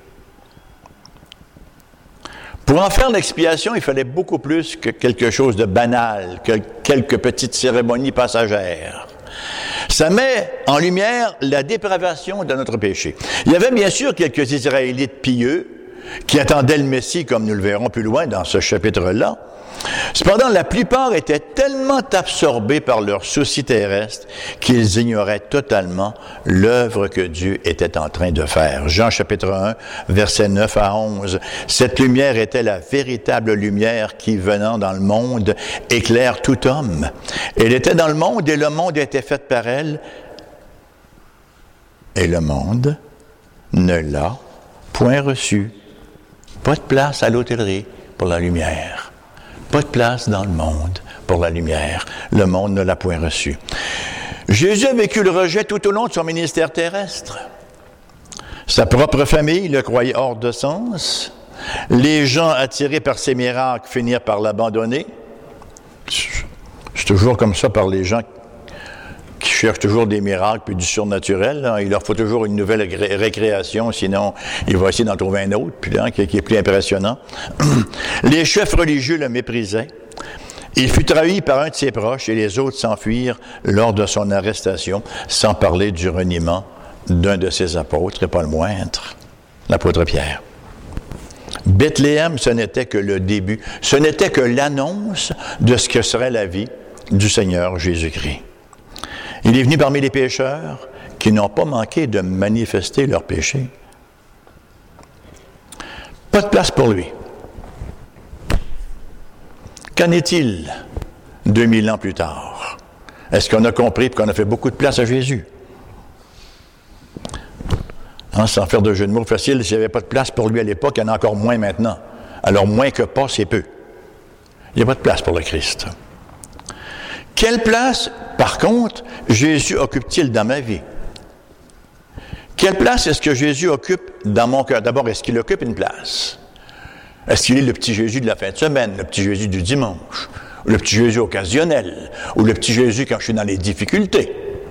Pour en faire l'expiation, il fallait beaucoup plus que quelque chose de banal, que quelques petites cérémonies passagères. Ça met en lumière la dépravation de notre péché. Il y avait bien sûr quelques Israélites pieux qui attendaient le Messie, comme nous le verrons plus loin dans ce chapitre-là. Cependant, la plupart étaient tellement absorbés par leurs soucis terrestres qu'ils ignoraient totalement l'œuvre que Dieu était en train de faire. Jean chapitre 1, versets 9 à 11. Cette lumière était la véritable lumière qui, venant dans le monde, éclaire tout homme. Elle était dans le monde et le monde était fait par elle. Et le monde ne l'a point reçue. Pas de place à l'hôtellerie pour la lumière. Pas de place dans le monde pour la lumière. Le monde ne l'a point reçu. Jésus a vécu le rejet tout au long de son ministère terrestre. Sa propre famille le croyait hors de sens. Les gens attirés par ses miracles finirent par l'abandonner. C'est toujours comme ça par les gens qui cherchent toujours des miracles puis du surnaturel. Là. Il leur faut toujours une nouvelle récréation, sinon ils vont essayer d'en trouver un autre, puis là, qui est plus impressionnant. Les chefs religieux le méprisaient. Il fut trahi par un de ses proches et les autres s'enfuirent lors de son arrestation, sans parler du reniement d'un de ses apôtres, et pas le moindre, l'apôtre Pierre. Bethléem, ce n'était que le début, ce n'était que l'annonce de ce que serait la vie du Seigneur Jésus-Christ. Il est venu parmi les pécheurs qui n'ont pas manqué de manifester leur péché. Pas de place pour lui. Qu'en est-il 2000 ans plus tard? Est-ce qu'on a compris et qu'on a fait beaucoup de place à Jésus? Sans faire de jeu de mots facile, s'il n'y avait pas de place pour lui à l'époque, il y en a encore moins maintenant. Alors, moins que pas, c'est peu. Il n'y a pas de place pour le Christ. Quelle place, par contre, Jésus occupe-t-il dans ma vie? Quelle place est-ce que Jésus occupe dans mon cœur? D'abord, est-ce qu'il occupe une place? Est-ce qu'il est le petit Jésus de la fin de semaine, le petit Jésus du dimanche, ou le petit Jésus occasionnel, ou le petit Jésus quand je suis dans les difficultés?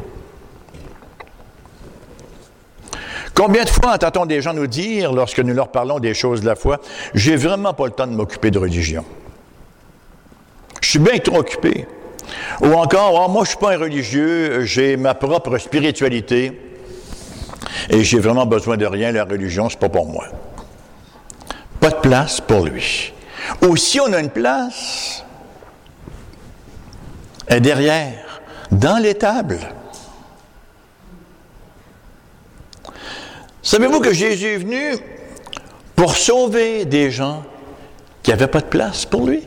Combien de fois entend-on des gens nous dire, lorsque nous leur parlons des choses de la foi, « J'ai vraiment pas le temps de m'occuper de religion. Je suis bien trop occupé. » Ou encore, « Moi, je suis pas un religieux, j'ai ma propre spiritualité et j'ai vraiment besoin de rien, la religion, c'est pas pour moi. » Pas de place pour lui. Ou si on a une place, elle est derrière, dans l'étable. Savez-vous que Jésus est venu pour sauver des gens qui n'avaient pas de place pour lui?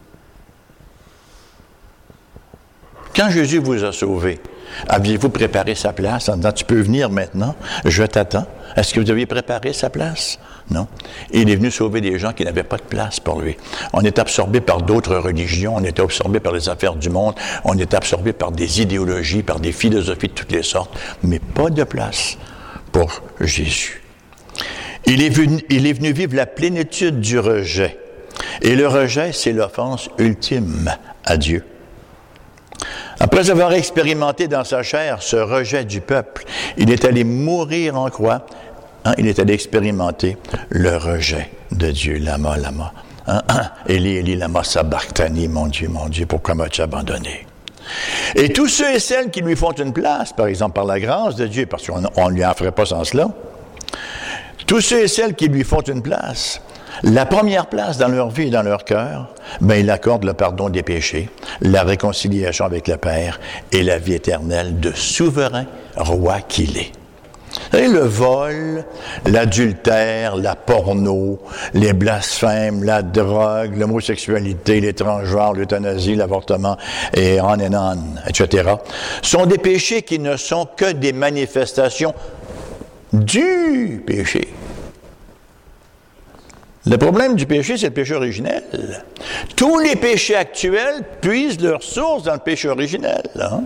Quand Jésus vous a sauvé, aviez-vous préparé sa place en disant « Tu peux venir maintenant, je t'attends ». Est-ce que vous aviez préparé sa place? Non. Il est venu sauver des gens qui n'avaient pas de place pour lui. On est absorbé par d'autres religions, on est absorbé par les affaires du monde, on est absorbé par des idéologies, par des philosophies de toutes les sortes, mais pas de place pour Jésus. Il est venu vivre la plénitude du rejet. Et le rejet, c'est l'offense ultime à Dieu. Après avoir expérimenté dans sa chair ce rejet du peuple, il est allé mourir en croix. Il est allé expérimenter le rejet de Dieu. Lama, lama. Eli, Eli, lama sabachthani, mon Dieu, pourquoi m'as-tu abandonné? Et tous ceux et celles qui lui font une place, par exemple par la grâce de Dieu, parce qu'on ne lui en ferait pas sans cela, tous ceux et celles qui lui font une place, la première place dans leur vie et dans leur cœur, il accorde le pardon des péchés, la réconciliation avec le Père et la vie éternelle de souverain roi qu'il est. Vous savez, le vol, l'adultère, la porno, les blasphèmes, la drogue, l'homosexualité, les transgenres, l'euthanasie, l'avortement, et on, etc., sont des péchés qui ne sont que des manifestations du péché. Le problème du péché, c'est le péché originel. Tous les péchés actuels puisent leur source dans le péché originel.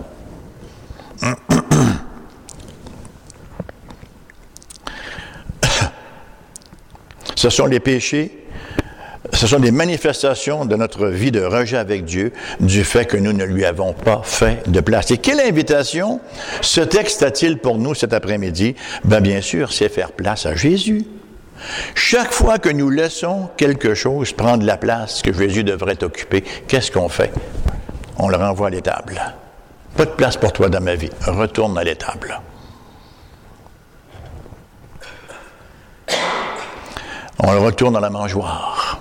Ce sont les péchés, ce sont des manifestations de notre vie de rejet avec Dieu, du fait que nous ne lui avons pas fait de place. Et quelle invitation ce texte a-t-il pour nous cet après-midi? Bien sûr, c'est faire place à Jésus. Chaque fois que nous laissons quelque chose prendre la place que Jésus devrait occuper, qu'est-ce qu'on fait? On le renvoie à l'étable. Pas de place pour toi dans ma vie. Retourne à l'étable. On le retourne dans la mangeoire.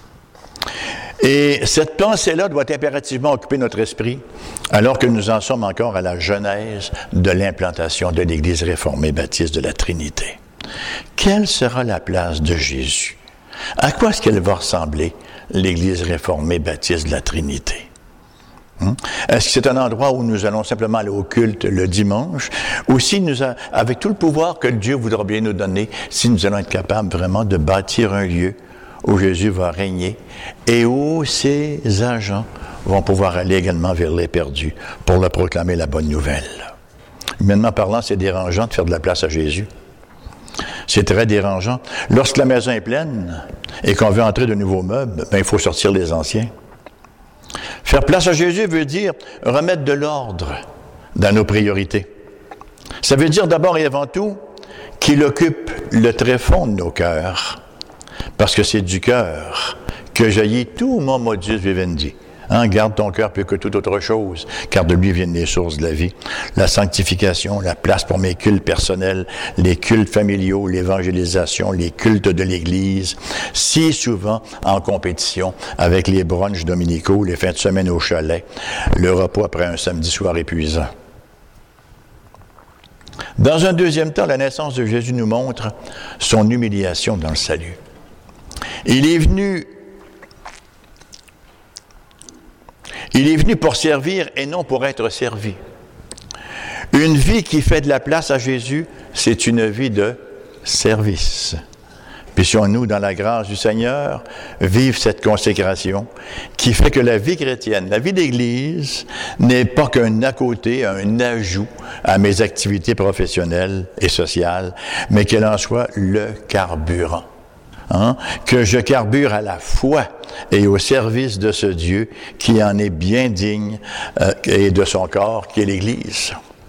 Et cette pensée-là doit impérativement occuper notre esprit, alors que nous en sommes encore à la genèse de l'implantation de l'Église réformée baptiste de la Trinité. Quelle sera la place de Jésus? À quoi est-ce qu'elle va ressembler, l'Église réformée baptiste de la Trinité? Est-ce que c'est un endroit où nous allons simplement aller au culte le dimanche, ou si avec tout le pouvoir que Dieu voudra bien nous donner, si nous allons être capables vraiment de bâtir un lieu où Jésus va régner et où ses agents vont pouvoir aller également vers les perdus pour leur proclamer la bonne nouvelle. Humainement parlant, c'est dérangeant de faire de la place à Jésus. C'est très dérangeant. Lorsque la maison est pleine et qu'on veut entrer de nouveaux meubles, il faut sortir les anciens. Faire place à Jésus veut dire remettre de l'ordre dans nos priorités. Ça veut dire d'abord et avant tout qu'il occupe le tréfonds de nos cœurs. Parce que c'est du cœur que jaillit tout mon modus vivendi. Garde ton cœur plus que toute autre chose, car de lui viennent les sources de la vie. La sanctification, la place pour mes cultes personnels, les cultes familiaux, l'évangélisation, les cultes de l'Église, si souvent en compétition avec les brunchs dominicaux, les fins de semaine au chalet, le repas après un samedi soir épuisant. Dans un deuxième temps, la naissance de Jésus nous montre son humiliation dans le salut. Il est venu pour servir et non pour être servi. Une vie qui fait de la place à Jésus, c'est une vie de service. Puissions-nous, dans la grâce du Seigneur, vivre cette consécration qui fait que la vie chrétienne, la vie d'Église, n'est pas qu'un à côté, un ajout à mes activités professionnelles et sociales, mais qu'elle en soit le carburant. Que je carbure à la foi et au service de ce Dieu qui en est bien digne et de son corps qui est l'Église.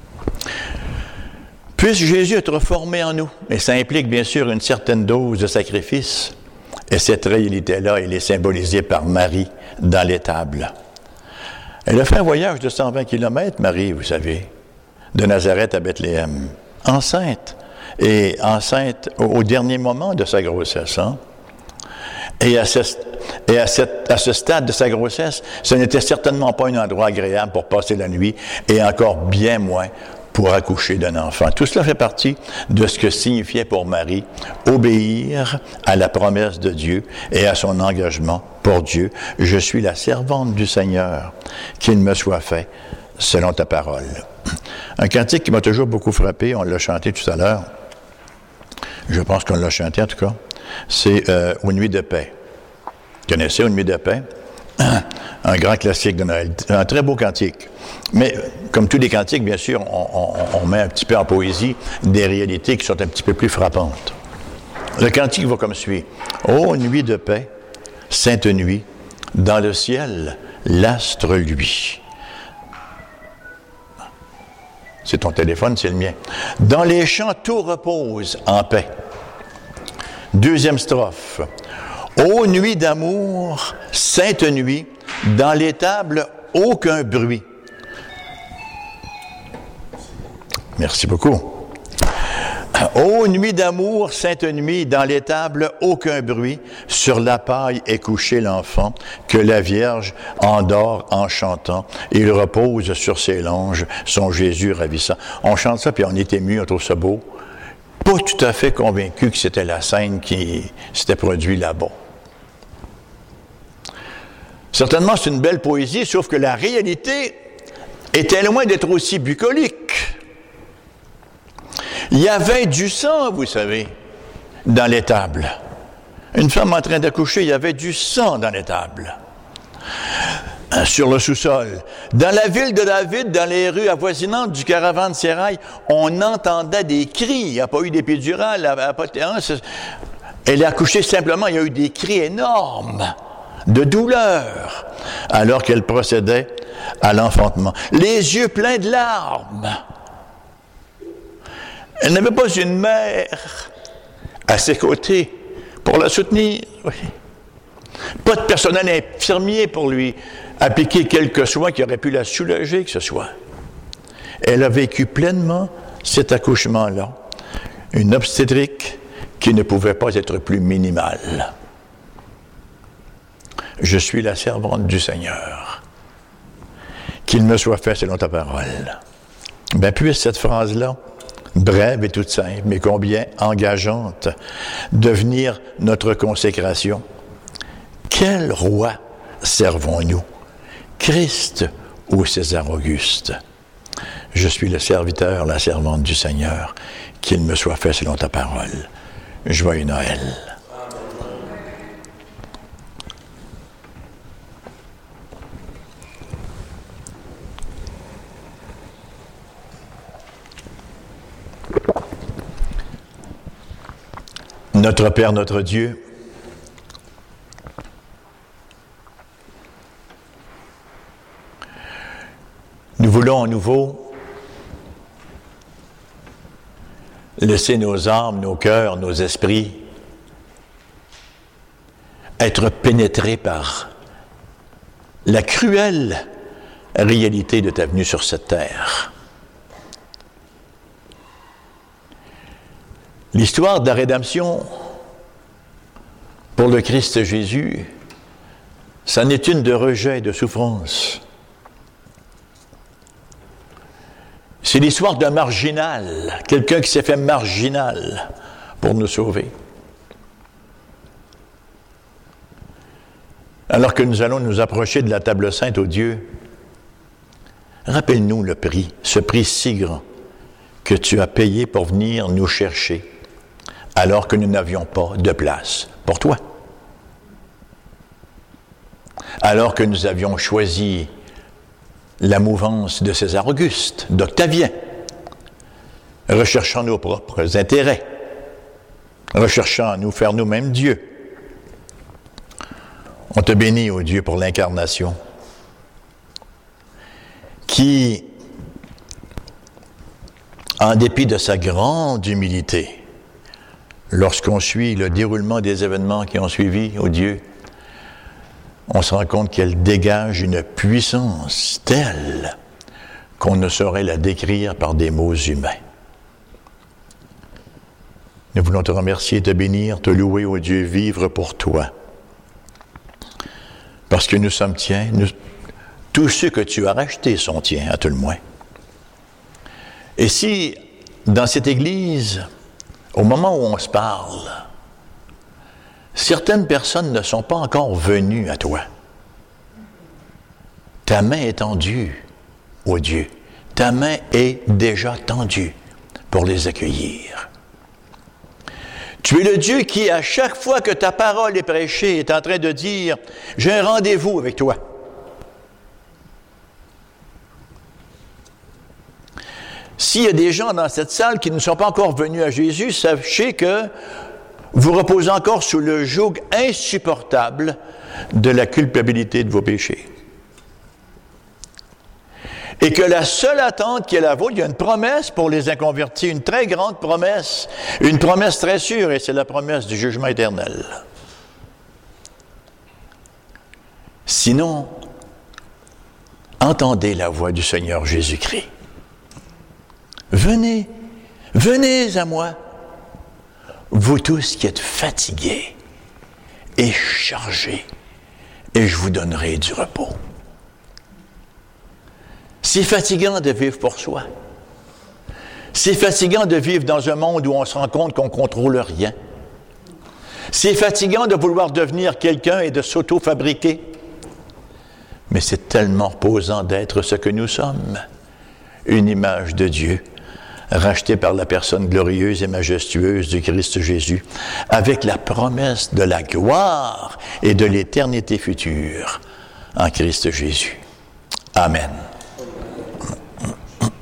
Puisse Jésus être formé en nous, et ça implique bien sûr une certaine dose de sacrifice, et cette réalité-là, elle est symbolisée par Marie dans l'étable. Elle a fait un voyage de 120 km, Marie, vous savez, de Nazareth à Bethléem, enceinte. Et enceinte au dernier moment de sa grossesse. Et à ce stade de sa grossesse, ce n'était certainement pas un endroit agréable pour passer la nuit, et encore bien moins pour accoucher d'un enfant. Tout cela fait partie de ce que signifiait pour Marie obéir à la promesse de Dieu et à son engagement pour Dieu. Je suis la servante du Seigneur, qu'il me soit fait selon ta parole. Un cantique qui m'a toujours beaucoup frappé, on l'a chanté tout à l'heure. Je pense qu'on l'a chanté en tout cas. C'est Aux Nuits de paix. Vous connaissez Aux Nuits de paix? Un grand classique de Noël. Un très beau cantique. Mais comme tous les cantiques, bien sûr, on met un petit peu en poésie des réalités qui sont un petit peu plus frappantes. Le cantique va comme suit. Ô nuit de paix, sainte nuit, dans le ciel, l'astre luit. C'est ton téléphone, c'est le mien. Dans les champs, tout repose en paix. Deuxième strophe. Ô nuit d'amour, sainte nuit, dans l'étable, aucun bruit. Merci beaucoup. Ô nuit d'amour, sainte nuit, dans l'étable, aucun bruit, sur la paille est couché l'enfant, que la Vierge endort en chantant, il repose sur ses langes, son Jésus ravissant. On chante ça, puis on est ému, on trouve ça beau. Pas tout à fait convaincu que c'était la scène qui s'était produite là-bas. Certainement, c'est une belle poésie, sauf que la réalité était loin d'être aussi bucolique. Il y avait du sang, vous savez, dans l'étable. Une femme en train d'accoucher, il y avait du sang dans l'étable. Sur le sous-sol. Dans la ville de David, dans les rues avoisinantes du caravansérail, on entendait des cris. Il n'y a pas eu d'épidurale. Elle a accouché simplement, il y a eu des cris énormes de douleur alors qu'elle procédait à l'enfantement. Les yeux pleins de larmes. Elle n'avait pas une mère à ses côtés pour la soutenir. Oui. Pas de personnel infirmier pour lui appliquer quelques soins qui auraient pu la soulager, que ce soit. Elle a vécu pleinement cet accouchement-là. Une obstétrique qui ne pouvait pas être plus minimale. Je suis la servante du Seigneur. Qu'il me soit fait selon ta parole. Ben, puisse cette phrase-là, brève et toute simple, mais combien engageante, devenir notre consécration. Quel roi servons-nous? Christ ou César Auguste? Je suis le serviteur, la servante du Seigneur. Qu'il me soit fait selon ta parole. Joyeux Noël. Notre Père, notre Dieu, nous voulons à nouveau laisser nos âmes, nos cœurs, nos esprits être pénétrés par la cruelle réalité de ta venue sur cette terre. L'histoire de la rédemption pour le Christ Jésus, ça n'est une de rejet, de souffrance. C'est l'histoire d'un marginal, quelqu'un qui s'est fait marginal pour nous sauver. Alors que nous allons nous approcher de la table sainte, ô Dieu, rappelle-nous le prix, ce prix si grand que tu as payé pour venir nous chercher, alors que nous n'avions pas de place pour toi. Alors que nous avions choisi la mouvance de César Auguste, d'Octavien, recherchant nos propres intérêts, recherchant à nous faire nous-mêmes Dieu. On te bénit, ô Dieu, pour l'incarnation, qui, en dépit de sa grande humilité, lorsqu'on suit le déroulement des événements qui ont suivi, ô Dieu, on se rend compte qu'elle dégage une puissance telle qu'on ne saurait la décrire par des mots humains. Nous voulons te remercier, te bénir, te louer, ô Dieu, vivre pour toi. Parce que nous sommes tiens, tous ceux que tu as rachetés sont tiens, à tout le moins. Et si, dans cette Église, au moment où on se parle, certaines personnes ne sont pas encore venues à toi, ta main est tendue, ô Dieu, ta main est déjà tendue pour les accueillir. Tu es le Dieu qui, à chaque fois que ta parole est prêchée, est en train de dire « J'ai un rendez-vous avec toi ». S'il y a des gens dans cette salle qui ne sont pas encore venus à Jésus, sachez que vous reposez encore sous le joug insupportable de la culpabilité de vos péchés. Et que la seule attente qui est la vôtre, il y a une promesse pour les inconvertis, une très grande promesse, une promesse très sûre, et c'est la promesse du jugement éternel. Sinon, entendez la voix du Seigneur Jésus-Christ. Venez, venez à moi, vous tous qui êtes fatigués et chargés, et je vous donnerai du repos. C'est fatigant de vivre pour soi. C'est fatigant de vivre dans un monde où on se rend compte qu'on ne contrôle rien. C'est fatigant de vouloir devenir quelqu'un et de s'auto-fabriquer. Mais c'est tellement reposant d'être ce que nous sommes, une image de Dieu, rachetée par la personne glorieuse et majestueuse du Christ Jésus, avec la promesse de la gloire et de l'éternité future en Christ Jésus. Amen.